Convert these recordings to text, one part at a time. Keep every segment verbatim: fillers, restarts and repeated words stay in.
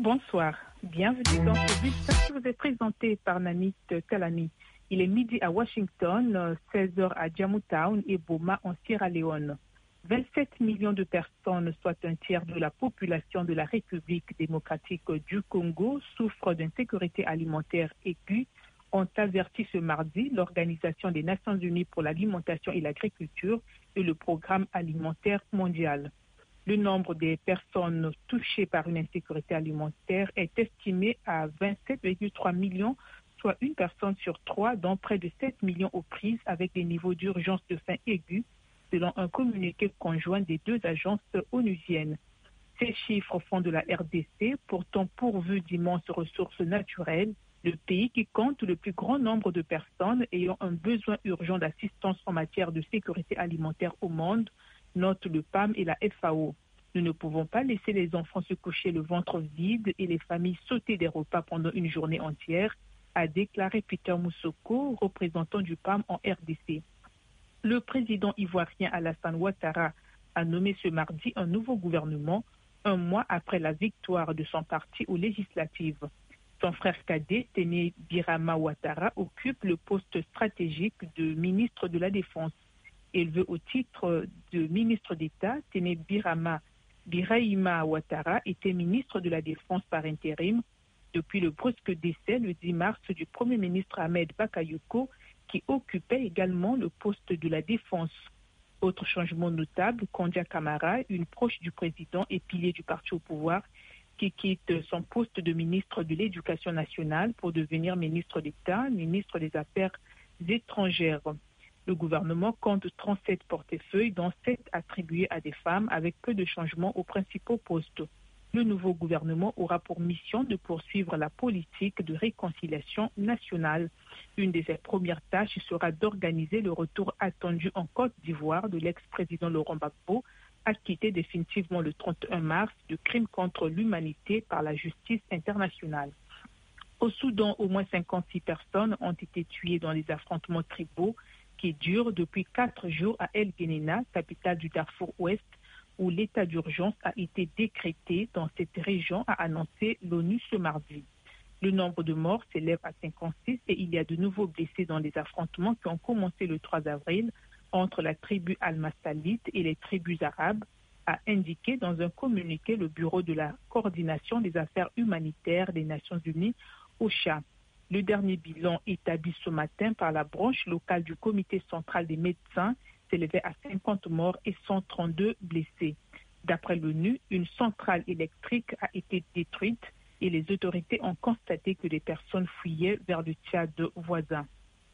Bonsoir, bienvenue dans ce bulletin qui vous est présenté par Namit Talami. Il est midi à Washington, seize heures à Jamutown et Boma en Sierra Leone. vingt-sept millions de personnes, soit un tiers de la population de la République démocratique du Congo, souffrent d'insécurité alimentaire aiguë, ont averti ce mardi l'Organisation des Nations Unies pour l'alimentation et l'agriculture et le Programme alimentaire mondial. Le nombre des personnes touchées par une insécurité alimentaire est estimé à vingt-sept virgule trois millions, soit une personne sur trois, dont près de sept millions aux prises avec des niveaux d'urgence de faim aiguë, selon un communiqué conjoint des deux agences onusiennes. Ces chiffres font de la R D C, pourtant pourvue d'immenses ressources naturelles, le pays qui compte le plus grand nombre de personnes ayant un besoin urgent d'assistance en matière de sécurité alimentaire au monde, note le P A M et la F A O. Nous ne pouvons pas laisser les enfants se coucher le ventre vide et les familles sauter des repas pendant une journée entière, a déclaré Peter Moussoko, représentant du P A M en R D C. Le président ivoirien Alassane Ouattara a nommé ce mardi un nouveau gouvernement, un mois après la victoire de son parti aux législatives. Son frère cadet, Téné Birama Ouattara, occupe le poste stratégique de ministre de la Défense. Élevé au titre de ministre d'État, Téné Birama Birahima Ouattara était ministre de la Défense par intérim depuis le brusque décès le dix mars du Premier ministre Ahmed Bakayoko, qui occupait également le poste de la Défense. Autre changement notable, Kondia Kamara, une proche du président et pilier du parti au pouvoir, qui quitte son poste de ministre de l'Éducation nationale pour devenir ministre d'État, ministre des Affaires étrangères. Le gouvernement compte trente-sept portefeuilles, dont sept attribués à des femmes, avec peu de changements aux principaux postes. Le nouveau gouvernement aura pour mission de poursuivre la politique de réconciliation nationale. Une de ses premières tâches sera d'organiser le retour attendu en Côte d'Ivoire de l'ex-président Laurent Gbagbo, acquitté définitivement le trente et un mars de crimes contre l'humanité par la justice internationale. Au Soudan, au moins cinquante-six personnes ont été tuées dans les affrontements tribaux qui durent depuis quatre jours à El Geneina, capitale du Darfour Ouest, où l'état d'urgence a été décrété dans cette région, a annoncé l'ONU ce mardi. Le nombre de morts s'élève à cinquante-six et il y a de nouveaux blessés dans les affrontements qui ont commencé le trois avril entre la tribu al-Masalite et les tribus arabes, a indiqué dans un communiqué le Bureau de la coordination des affaires humanitaires des Nations Unies, OCHA. Le dernier bilan établi ce matin par la branche locale du Comité central des médecins s'élevait à cinquante morts et cent trente-deux blessés. D'après l'ONU, une centrale électrique a été détruite et les autorités ont constaté que des personnes fuyaient vers le Tchad voisin.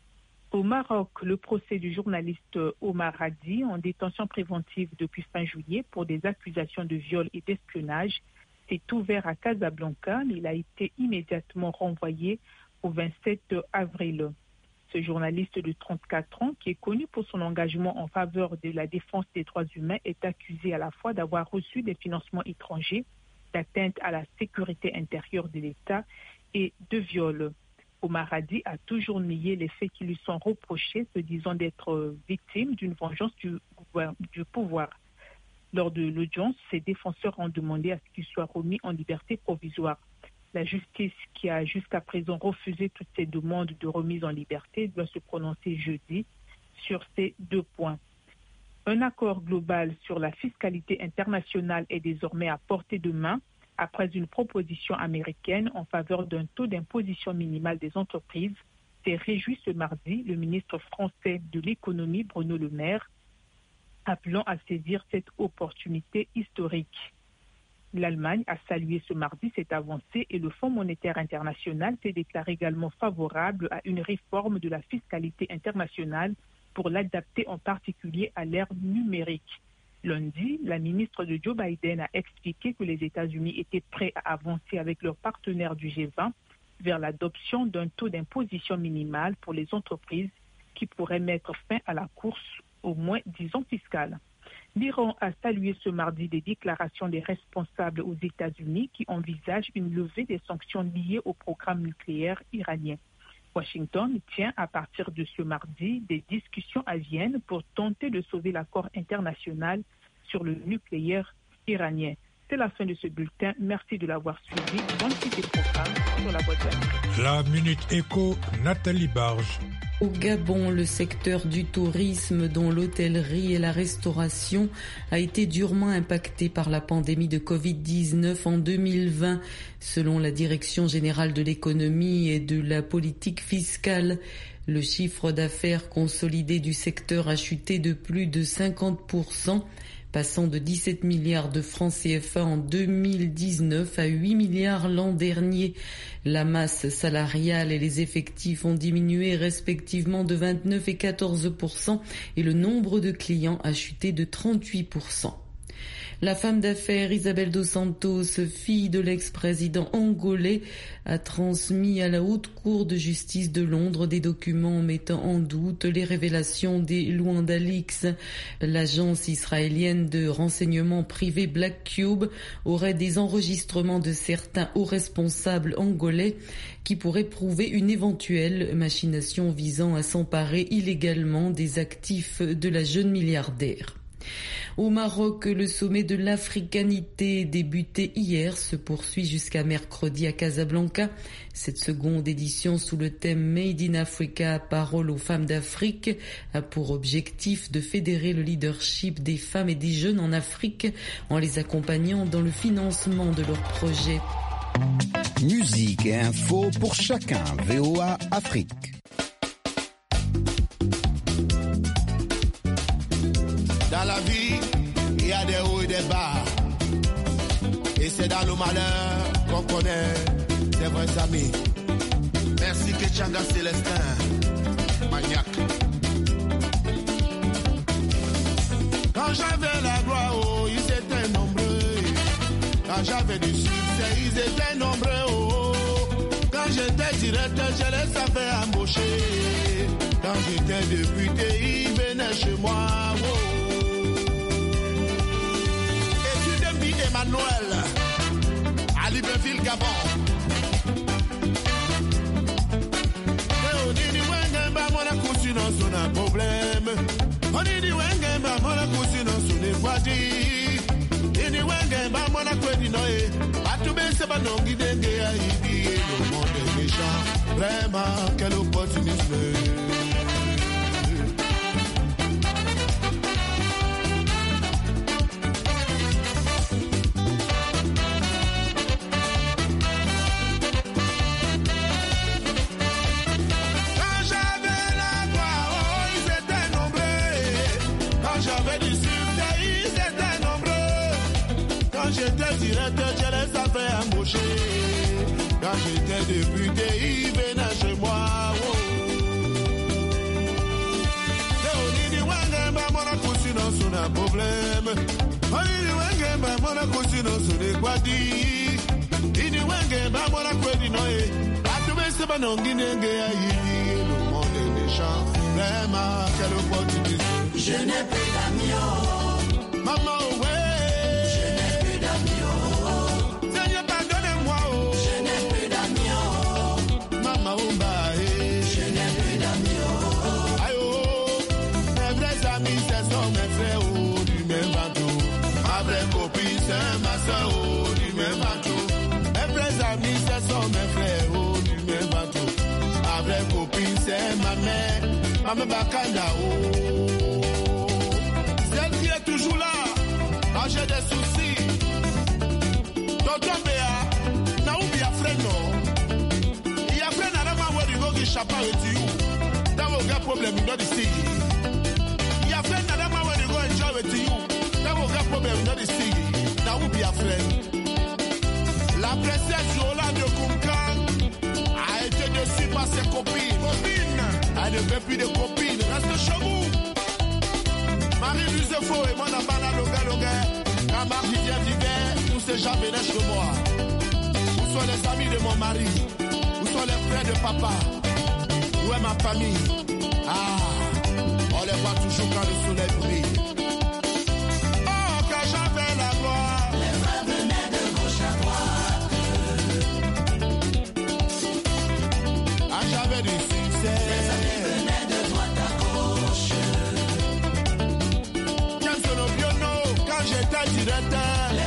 Au Maroc, le procès du journaliste Omar Hadi, en détention préventive depuis fin juillet pour des accusations de viol et d'espionnage, s'est ouvert à Casablanca. Il a été immédiatement renvoyé au vingt-sept avril. Ce journaliste de trente-quatre ans, qui est connu pour son engagement en faveur de la défense des droits humains, est accusé à la fois d'avoir reçu des financements étrangers, d'atteinte à la sécurité intérieure de l'État et de viol. Omar Hadi a toujours nié les faits qui lui sont reprochés, se disant d'être victime d'une vengeance du, du pouvoir. Lors de l'audience, ses défenseurs ont demandé à ce qu'il soit remis en liberté provisoire. La justice, qui a jusqu'à présent refusé toutes ces demandes de remise en liberté, doit se prononcer jeudi sur ces deux points. Un accord global sur la fiscalité internationale est désormais à portée de main après une proposition américaine en faveur d'un taux d'imposition minimal des entreprises. S'est réjoui ce mardi le ministre français de l'économie Bruno Le Maire, appelant à saisir cette opportunité historique. L'Allemagne a salué ce mardi cette avancée et le Fonds monétaire international s'est déclaré également favorable à une réforme de la fiscalité internationale pour l'adapter en particulier à l'ère numérique. Lundi, la ministre de Joe Biden a expliqué que les États-Unis étaient prêts à avancer avec leurs partenaires du G vingt vers l'adoption d'un taux d'imposition minimal pour les entreprises qui pourrait mettre fin à la course au moins dix ans fiscale. L'Iran a salué ce mardi des déclarations des responsables aux États-Unis qui envisagent une levée des sanctions liées au programme nucléaire iranien. Washington tient à partir de ce mardi des discussions à Vienne pour tenter de sauver l'accord international sur le nucléaire iranien. C'est la fin de ce bulletin. Merci de l'avoir suivi. Bonne suite des programmes sur la boîte de La Minute Éco, Nathalie Barge. Au Gabon, le secteur du tourisme, dont l'hôtellerie et la restauration, a été durement impacté par la pandémie de covid dix-neuf en deux mille vingt. Selon la Direction générale de l'économie et de la politique fiscale, le chiffre d'affaires consolidé du secteur a chuté de plus de cinquante pour cent, passant de dix-sept milliards de francs C F A en deux mille dix-neuf à huit milliards l'an dernier. La masse salariale et les effectifs ont diminué respectivement de vingt-neuf et quatorze pour cent et le nombre de clients a chuté de trente-huit pour cent. La femme d'affaires Isabel dos Santos, fille de l'ex-président angolais, a transmis à la Haute Cour de justice de Londres des documents mettant en doute les révélations des Luanda Leaks. L'agence israélienne de renseignement privé Black Cube aurait des enregistrements de certains hauts responsables angolais qui pourraient prouver une éventuelle machination visant à s'emparer illégalement des actifs de la jeune milliardaire. Au Maroc, le sommet de l'africanité débuté hier se poursuit jusqu'à mercredi à Casablanca. Cette seconde édition sous le thème Made in Africa, parole aux femmes d'Afrique, a pour objectif de fédérer le leadership des femmes et des jeunes en Afrique en les accompagnant dans le financement de leurs projets. Musique et info pour chacun. V O A Afrique. Dans la vie, il y a des hauts et des bas. Et c'est dans le malheur qu'on connaît des vrais amis. Merci Ketchanga Célestin, maniaque. Quand j'avais la gloire, oh, ils étaient nombreux. Quand j'avais du succès, ils étaient nombreux. Oh. Quand j'étais directeur, je les avais embauchés. Quand j'étais député, ils venaient chez moi. Oh. Emmanuel, à Libreville, Gabon. On dit que bah mon accouchement son un problème. On dit que bah mon accouchement son est pas dit. On dit que bah mon accouchement est pas tout bien c'est pas non guidé à y le monde est méchant. Vraiment quel opportunisme. J'étais directeur, je les avais embauchés. Quand j'étais député, ils venaient chez moi. Oh. On dit que mon accouchement son un problème. On dit que mon accouchement son est quoi dit. Il dit que mon accouchement est pas tout bien, c'est pas non guinéen. Le monde est méchant. Vraiment, quel opportunisme. Je n'ai plus d'amis. Maman, ouais. C'est ma soeur, oh, du même bateau. Mes vrais amis, ce sont mes frères, oh, du même bateau. Ma vraie copine, c'est ma mère, ma mère Bakanda, oh. Celle qui est toujours là, quand j'ai des soucis. Tonton Béa, n'a oublié frère, non. Il y a frère, n'a pas oublié de go qui chapa et tu. Dans vos gars problème, il doit ici. Il y a frère, n'a pas oublié de go et chapa et tu. Dans vos gars problème, il doit ici. La princesse Yola de Kunkan a été dessus par ses copines. Copines, elle ne veut plus de copines. Reste chez vous. Marie-Louise Faux et mon abana loga loga. Quand Marie vient d'hiver, tous ces gens venaient chez moi. Où sont les amis de mon mari? Où sont les frères de papa? Où est ma famille? Ah, on les voit toujours quand le soleil brille. J'avais du succès. Les amis venaient de droite à gauche. James Olobiono, quand j'étais directeur,